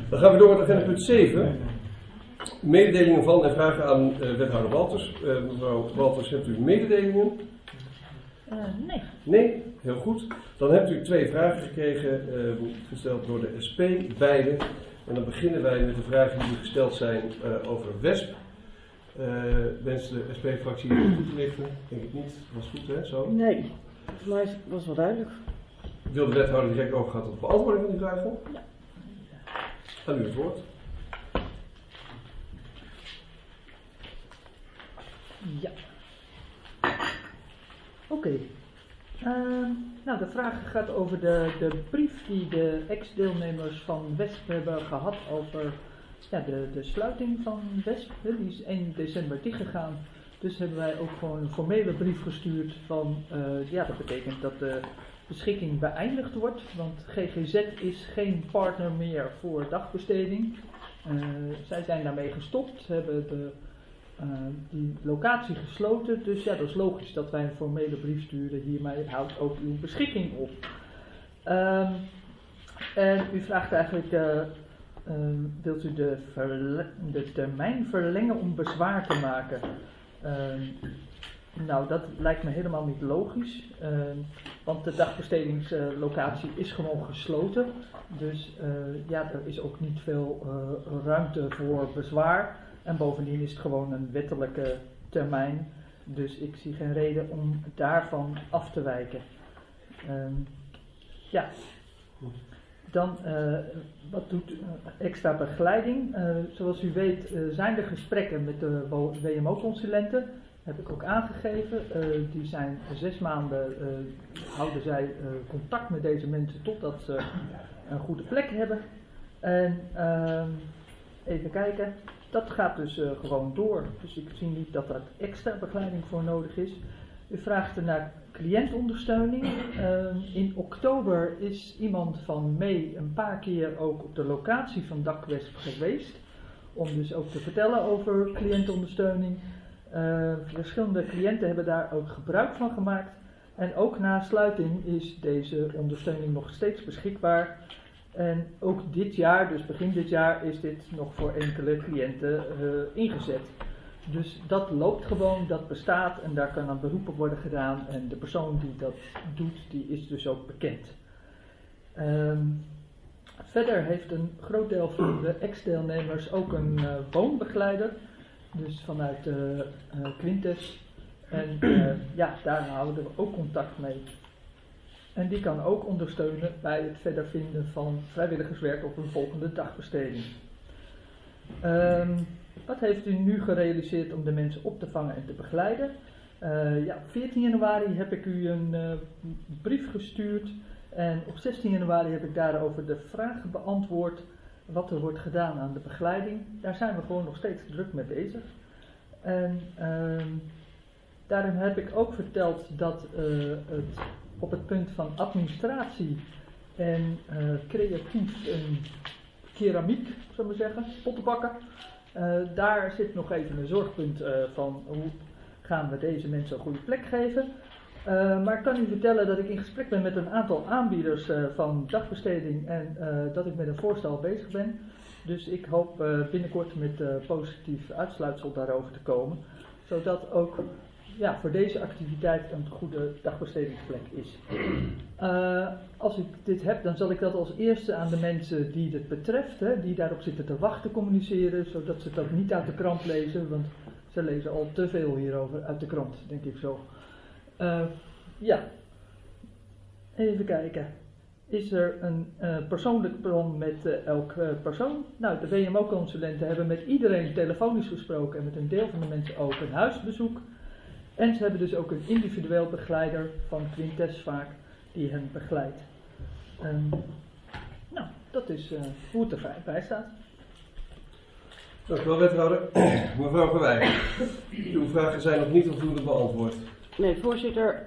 Dan gaan we door met agenda punt 7. Mededelingen van en vragen aan wethouder Walters. Mevrouw Walters, hebt u mededelingen? Nee. Nee? Heel goed. Dan hebt u 2 vragen gekregen, gesteld door de SP, beide. En dan beginnen wij met de vragen die gesteld zijn over WESP. Wenst de SP-fractie het toe te lichten? Denk ik niet. Dat was goed, hè? Zo. Nee, voor mij was wel duidelijk. Wil de wethouder direct overgaan tot de beantwoording van die vragen? Ja. Aan u het woord. Ja. Oké. Nou, de vraag gaat over de brief die de ex-deelnemers van WESP hebben gehad over de sluiting van WESP. Die is 1 december dichtgegaan. Dus hebben wij ook gewoon een formele brief gestuurd van, dat betekent dat de beschikking beëindigd wordt. Want GGZ is geen partner meer voor dagbesteding. Zij zijn daarmee gestopt, hebben die locatie gesloten. Dus ja, dat is logisch dat wij een formele brief sturen. Hiermee houdt ook uw beschikking op. En u vraagt eigenlijk, wilt u de termijn verlengen om bezwaar te maken? Nou, dat lijkt me helemaal niet logisch. Want de dagbestedingslocatie is gewoon gesloten. Dus er is ook niet veel ruimte voor bezwaar. En bovendien is het gewoon een wettelijke termijn. Dus ik zie geen reden om daarvan af te wijken. Dan, wat doet extra begeleiding? Zoals u weet zijn er gesprekken met de WMO-consulenten. Heb ik ook aangegeven. Die zijn 6 maanden, houden zij contact met deze mensen totdat ze een goede plek hebben. En even kijken. Dat gaat dus gewoon door. Dus ik zie niet dat er extra begeleiding voor nodig is. U vraagt naar cliëntondersteuning. In oktober is iemand van mee een paar keer ook op de locatie van DakWesp geweest. Om dus ook te vertellen over cliëntondersteuning. Verschillende cliënten hebben daar ook gebruik van gemaakt. En ook na sluiting is deze ondersteuning nog steeds beschikbaar. En ook dit jaar, dus begin dit jaar, is dit nog voor enkele cliënten ingezet. Dus dat loopt gewoon, dat bestaat en daar kan dan beroepen worden gedaan. En de persoon die dat doet, die is dus ook bekend. Verder heeft een groot deel van de ex-deelnemers ook een woonbegeleider. Dus vanuit Quintes. En daar houden we ook contact mee. En die kan ook ondersteunen bij het verder vinden van vrijwilligerswerk op een volgende dagbesteding. Wat heeft u nu gerealiseerd om de mensen op te vangen en te begeleiden? Op 14 januari heb ik u een brief gestuurd. En op 16 januari heb ik daarover de vragen beantwoord wat er wordt gedaan aan de begeleiding. Daar zijn we gewoon nog steeds druk mee bezig. En daarin heb ik ook verteld dat het op het punt van administratie en creatief en keramiek, zullen we zeggen, pottenbakken. Daar zit nog even een zorgpunt van hoe gaan we deze mensen een goede plek geven. Maar ik kan u vertellen dat ik in gesprek ben met een aantal aanbieders van dagbesteding en dat ik met een voorstel bezig ben. Dus ik hoop binnenkort met positief uitsluitsel daarover te komen. Zodat ook voor deze activiteit een goede dagbestedingsplek is. Als ik dit heb, dan zal ik dat als eerste aan de mensen die het betreft, die daarop zitten te wachten, communiceren. Zodat ze dat niet uit de krant lezen, want ze lezen al te veel hierover uit de krant, denk ik zo. Even kijken. Is er een persoonlijk plan met elk persoon? Nou, de WMO-consulenten hebben met iedereen telefonisch gesproken en met een deel van de mensen ook een huisbezoek. En ze hebben dus ook een individueel begeleider van Quintes vaak die hen begeleidt. Dat is hoe het erbij staat. Dank u wel, wethouder. Mevrouw Verwij, uw vragen zijn nog niet voldoende beantwoord. Nee, voorzitter.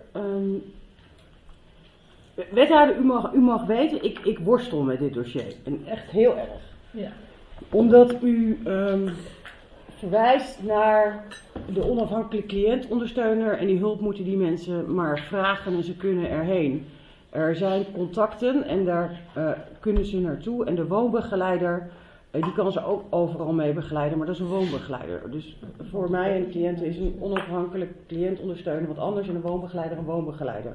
Wethouder, u mag weten, ik worstel met dit dossier. En echt heel erg. Ja. Omdat u verwijst naar de onafhankelijke cliëntondersteuner en die hulp moeten die mensen maar vragen en ze kunnen erheen. Er zijn contacten en daar kunnen ze naartoe en de woonbegeleider Die kan ze ook overal mee begeleiden, maar dat is een woonbegeleider. Dus voor mij en de cliënten is een onafhankelijk cliëntondersteuner wat anders en een woonbegeleider.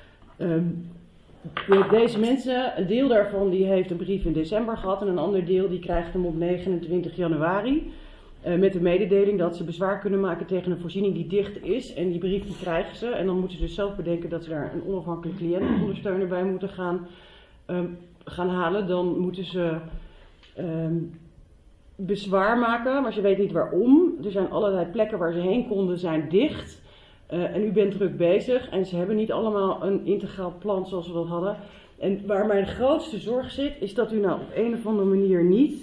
Deze mensen, een deel daarvan die heeft een brief in december gehad en een ander deel die krijgt hem op 29 januari. Met de mededeling dat ze bezwaar kunnen maken tegen een voorziening die dicht is. En die brief die krijgen ze. En dan moeten ze dus zelf bedenken dat ze daar een onafhankelijk cliëntondersteuner bij moeten gaan halen. Dan moeten ze bezwaar maken, maar ze weten niet waarom. Er zijn allerlei plekken waar ze heen konden, zijn dicht. En u bent druk bezig. En ze hebben niet allemaal een integraal plan zoals we dat hadden. En waar mijn grootste zorg zit, is dat u nou op een of andere manier niet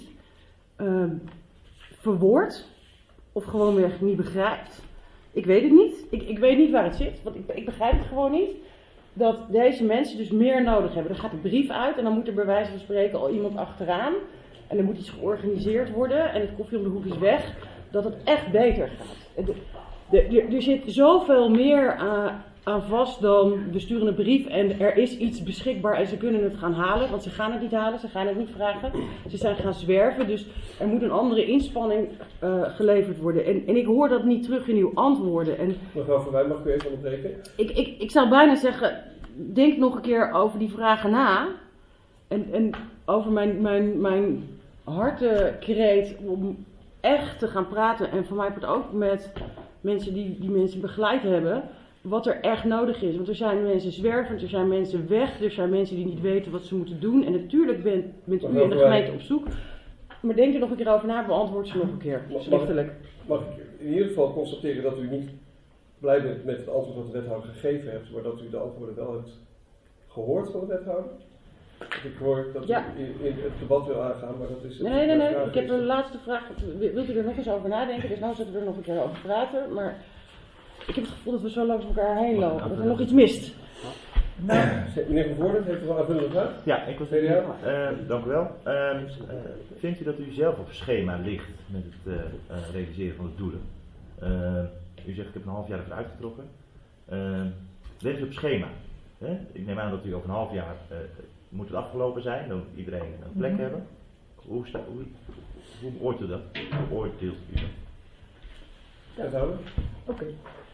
verwoordt. Of gewoonweg niet begrijpt. Ik weet het niet. Ik weet niet waar het zit. Want ik begrijp het gewoon niet. Dat deze mensen dus meer nodig hebben. Dan gaat de brief uit en dan moet er bij wijze van spreken al iemand achteraan. En er moet iets georganiseerd worden. En het koffie om de hoek is weg. Dat het echt beter gaat. Er zit zoveel meer aan vast dan we sturen een brief en er is iets beschikbaar en ze kunnen het gaan halen. Want ze gaan het niet halen, ze gaan het niet vragen. Ze zijn gaan zwerven, dus er moet een andere inspanning geleverd worden. En ik hoor dat niet terug in uw antwoorden. En mevrouw Van Wijn, mag ik u even onderbreken? Ik zou bijna zeggen, denk nog een keer over die vragen na. En over mijn hartekreet om echt te gaan praten. En voor mij wordt ook met mensen die mensen begeleid hebben, wat er echt nodig is. Want er zijn mensen zwervend, er zijn mensen weg, er zijn mensen die niet weten wat ze moeten doen. En natuurlijk bent u in de gemeente op zoek. Maar denk er nog een keer over na, beantwoord ze nog een keer, schriftelijk. Mag ik in ieder geval constateren dat u niet blij bent met het antwoord dat de wethouder gegeven heeft, maar dat u de antwoorden wel hebt gehoord van de wethouder? Ik hoor dat u in het debat wil aangaan, maar dat is... Nee. Ik heb een laatste vraag. Wilt u er nog eens over nadenken? Dus nou zullen we er nog een keer over praten. Maar ik heb het gevoel dat we zo langs elkaar heen lopen. Dat er nog iets mist. Meneer Van Voorden, heeft u wel aanvullende vraag? Ja, ik was dank u wel. Vindt u dat u zelf op schema ligt met het realiseren van de doelen? U zegt, ik heb een half jaar ervoor uitgetrokken. Ligt u op schema? Ik neem aan dat u over een half jaar moet het afgelopen zijn, dan moet iedereen een plek hebben. Hoe beoordeelt u dat? Oké.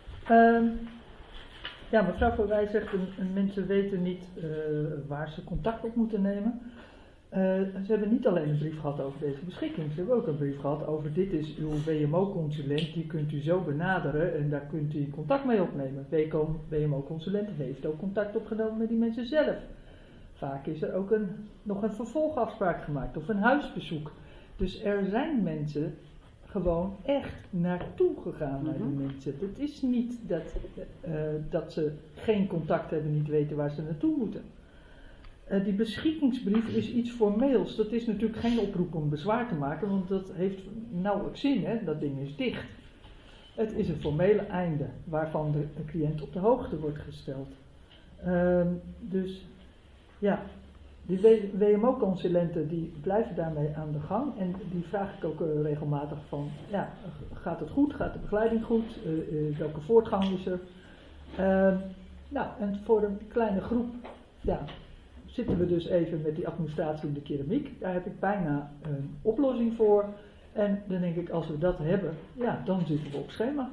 Ja, mevrouw Van Wij zegt, mensen weten niet waar ze contact op moeten nemen. Ze hebben niet alleen een brief gehad over deze beschikking, ze hebben ook een brief gehad over dit is uw WMO-consulent, die kunt u zo benaderen en daar kunt u contact mee opnemen. WMO-consulent heeft ook contact opgenomen met die mensen zelf. Vaak is er ook nog een vervolgafspraak gemaakt of een huisbezoek. Dus er zijn mensen gewoon echt naartoe gegaan naar die mensen. Het is niet dat ze geen contact hebben, niet weten waar ze naartoe moeten. Die beschikkingsbrief is iets formeels. Dat is natuurlijk geen oproep om bezwaar te maken, want dat heeft nauwelijks zin, hè? Dat ding is dicht. Het is een formele einde waarvan de cliënt op de hoogte wordt gesteld. Dus ja, die WMO-consulenten die blijven daarmee aan de gang en die vraag ik ook regelmatig van, ja, gaat het goed, gaat de begeleiding goed, welke voortgang is er? Nou, en voor een kleine groep, ja, zitten we dus even met die administratie in de keramiek. Daar heb ik bijna een oplossing voor. En dan denk ik, als we dat hebben, ja, dan zitten we op schema.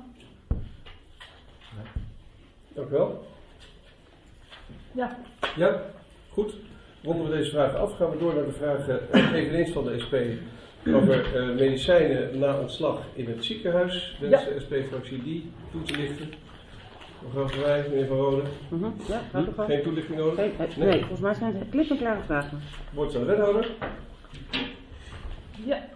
Dank u wel. Ja. Ja, goed. Ronden we deze vragen af, gaan we door naar de vragen eveneens van de SP over medicijnen na ontslag in het ziekenhuis. Wens de SP-fractie die toe te lichten. Mevrouw Van Wij, meneer Van Rode. Ja, gaat ervan. Geen toelichting nodig? Nee, volgens mij zijn het klip en klare vragen. Wordt aan de wethouder. Ja.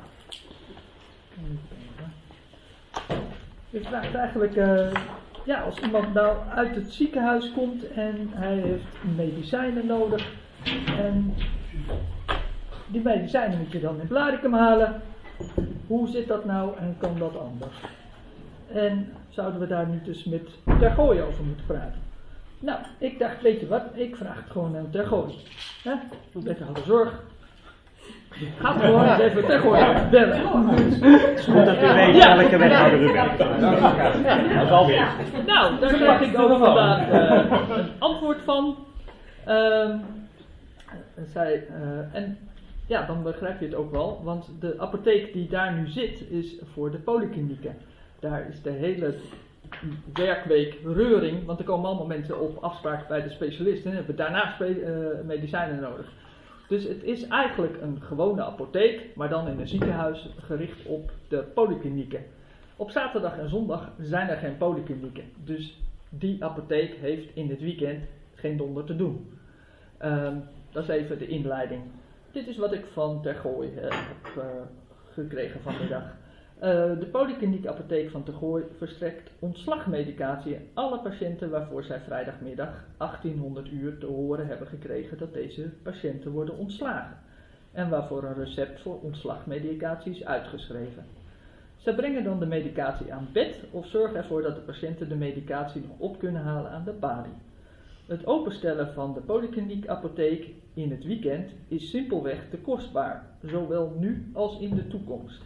Ik vraag eigenlijk, ja, als iemand nou uit het ziekenhuis komt en hij heeft medicijnen nodig en die medicijnen moet je dan in Blaricum halen. Hoe zit dat nou en kan dat anders? En zouden we daar niet dus met Tergooi over moeten praten? Nou, ik dacht, weet je wat, ik vraag het gewoon aan Tergooi. Wethouder zorg. Ga gewoon eens even Tergooi bellen. Het is goed dat u weet welke wethouder u bent. Dat is alweer. Nou, daar krijg ik ook vandaag een antwoord van. En ja, dan begrijp je het ook wel, want de apotheek die daar nu zit is voor de polyklinieken. Daar is de hele werkweek reuring, want er komen allemaal mensen op afspraak bij de specialisten en hebben daarna medicijnen nodig. Dus het is eigenlijk een gewone apotheek, maar dan in een ziekenhuis gericht op de polyklinieken. Op zaterdag en zondag zijn er geen polyklinieken, dus die apotheek heeft in het weekend geen donder te doen. Dat is even de inleiding. Dit is wat ik van Tergooi heb gekregen vanmiddag. De polykliniekapotheek van Tergooi verstrekt ontslagmedicatie aan alle patiënten waarvoor zij vrijdagmiddag 1800 uur te horen hebben gekregen dat deze patiënten worden ontslagen. En waarvoor een recept voor ontslagmedicatie is uitgeschreven. Zij brengen dan de medicatie aan bed of zorgen ervoor dat de patiënten de medicatie nog op kunnen halen aan de balie. Het openstellen van de polykliniekapotheek in het weekend is simpelweg te kostbaar, zowel nu als in de toekomst.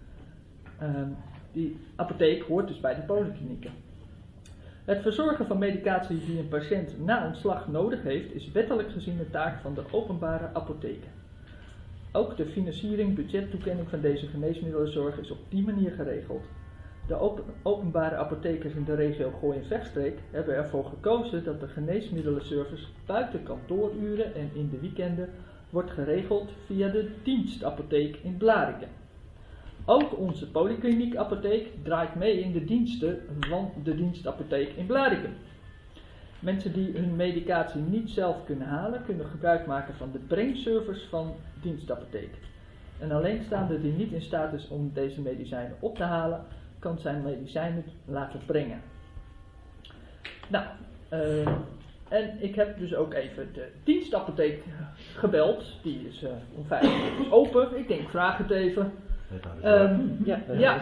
Die apotheek hoort dus bij de polyklinieken. Het verzorgen van medicatie die een patiënt na ontslag nodig heeft, is wettelijk gezien de taak van de openbare apotheken. Ook de financiering, budgettoekenning van deze geneesmiddelenzorg is op die manier geregeld. De openbare apothekers in de regio Gooi en Vechtstreek hebben ervoor gekozen dat de geneesmiddelenservice buiten kantooruren en in de weekenden wordt geregeld via de dienstapotheek in Blarikum. Ook onze polykliniekapotheek draait mee in de diensten van de dienstapotheek in Blarikum. Mensen die hun medicatie niet zelf kunnen halen, kunnen gebruik maken van de brengservice van dienstapotheek. Een alleenstaande die niet in staat is om deze medicijnen op te halen, kan zijn medicijnen laten brengen. Nou, en ik heb dus ook even de dienstapotheek gebeld. Die is om 5 uur open. Ik denk, vraag het even. Ja.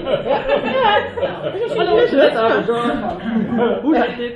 Hallo, wethouderzorg. Hoe zit dit?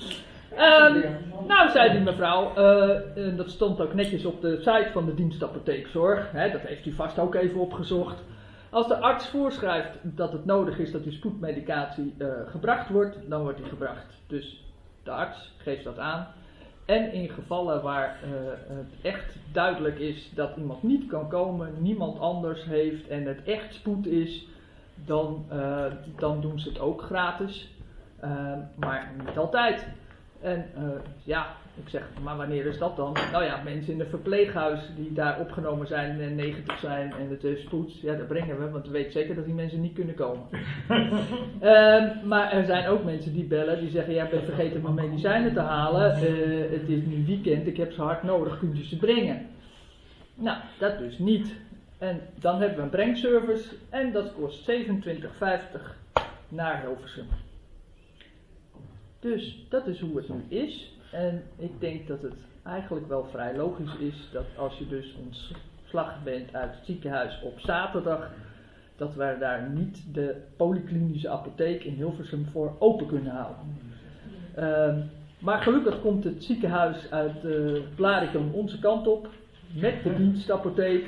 Nou, zei die mevrouw, dat stond ook netjes op de site van de dienstapotheekzorg. Dat heeft u vast ook even opgezocht. Als de arts voorschrijft dat het nodig is dat die spoedmedicatie gebracht wordt, dan wordt die gebracht. Dus de arts geeft dat aan. En in gevallen waar het echt duidelijk is dat iemand niet kan komen, niemand anders heeft en het echt spoed is, dan doen ze het ook gratis. Maar niet altijd. En ik zeg, maar wanneer is dat dan? Nou ja, mensen in een verpleeghuis die daar opgenomen zijn en 90 zijn en het is spoed, ja, dat brengen we, want we weten zeker dat die mensen niet kunnen komen. Maar er zijn ook mensen die bellen, die zeggen, ja, ik ben vergeten mijn medicijnen te halen, het is nu weekend, ik heb ze hard nodig, kunt u ze brengen? Nou, dat dus niet. En dan hebben we een brengservice en dat kost €27,50 naar Hilversum. Dus dat is hoe het nu is. En ik denk dat het eigenlijk wel vrij logisch is dat als je dus ontslag bent uit het ziekenhuis op zaterdag, dat wij daar niet de polyklinische apotheek in Hilversum voor open kunnen houden. Maar gelukkig komt het ziekenhuis uit Blarikum onze kant op. Met de dienstapotheek.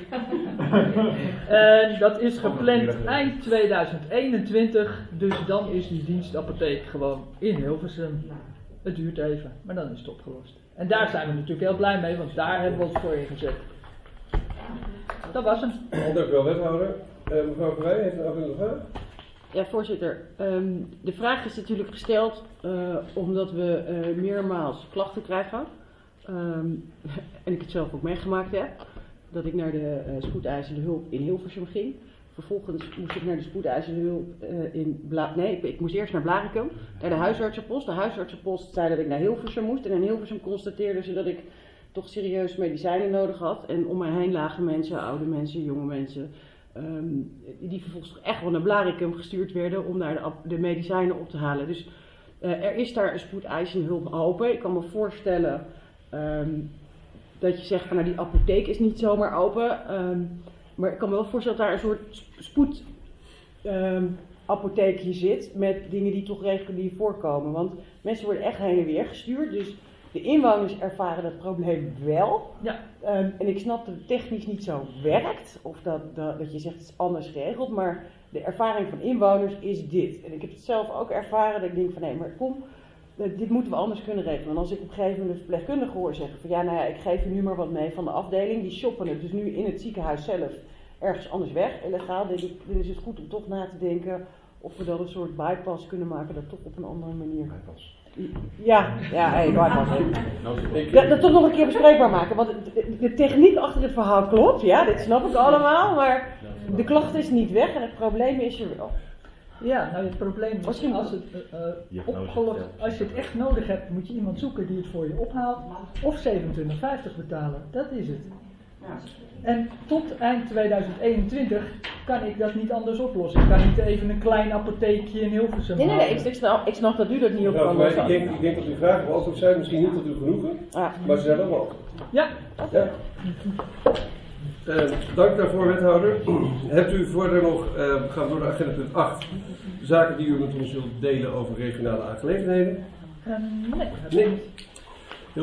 En dat is gepland eind 2021. Dus dan is die dienstapotheek gewoon in Hilversum. Het duurt even, maar dan is het opgelost. En daar zijn we natuurlijk heel blij mee, want daar hebben we ons voor ingezet. Dat was hem. Dank u wel, wethouder. Mevrouw Verwij heeft een afvullende vraag. Ja, voorzitter. De vraag is natuurlijk gesteld omdat we meermaals klachten krijgen. En ik het zelf ook meegemaakt heb, dat ik naar de spoedeisende hulp in Hilversum ging. Vervolgens moest ik naar de spoedeisende hulp ik moest eerst naar Blarikum, naar de huisartsenpost. De huisartsenpost zei dat ik naar Hilversum moest en in Hilversum constateerden ze dat ik toch serieus medicijnen nodig had. En om mij heen lagen mensen, oude mensen, jonge mensen, die vervolgens toch echt wel naar Blarikum gestuurd werden om daar de medicijnen op te halen. Dus er is daar een spoedeisende hulp open. Ik kan me voorstellen dat je zegt van nou die apotheek is niet zomaar open. Maar ik kan me wel voorstellen dat daar een soort spoedapotheekje zit met dingen die toch regulier voorkomen. Want mensen worden echt heen en weer gestuurd. Dus de inwoners ervaren dat probleem wel. Ja. En ik snap dat het technisch niet zo werkt. Of dat je zegt het is anders geregeld. Maar de ervaring van inwoners is dit. En ik heb het zelf ook ervaren dat ik denk van nee, maar kom. dit moeten we anders kunnen regelen. En als ik op een gegeven moment een verpleegkundige hoor zeggen van ja, nou ja, ik geef u nu maar wat mee van de afdeling. Die shoppen het dus nu in het ziekenhuis zelf ergens anders weg, illegaal. Dan is het goed om toch na te denken of we dat een soort bypass kunnen maken, dat toch op een andere manier. Bypass. Ja, bypass. Dat toch nog een keer bespreekbaar maken. Want de techniek achter het verhaal klopt, ja, dit snap ik allemaal. Maar de klacht is niet weg en het probleem is er wel. Ja, nou het probleem is, als je het echt nodig hebt, moet je iemand zoeken die het voor je ophaalt. Of 27,50 betalen, dat is het. En tot eind 2021 kan ik dat niet anders oplossen. Ik kan niet even een klein apotheekje in Hilversum Nee, ik snap dat u dat niet op kan lossen. Ik denk dat uw vragen beantwoord zijn, misschien niet tot uw genoegen, maar ze zijn wel beantwoord. Ja. Dank daarvoor, wethouder. Hebt u verder nog, we gaan door naar agenda punt 8, zaken die u met ons wilt delen over regionale aangelegenheden? Nee.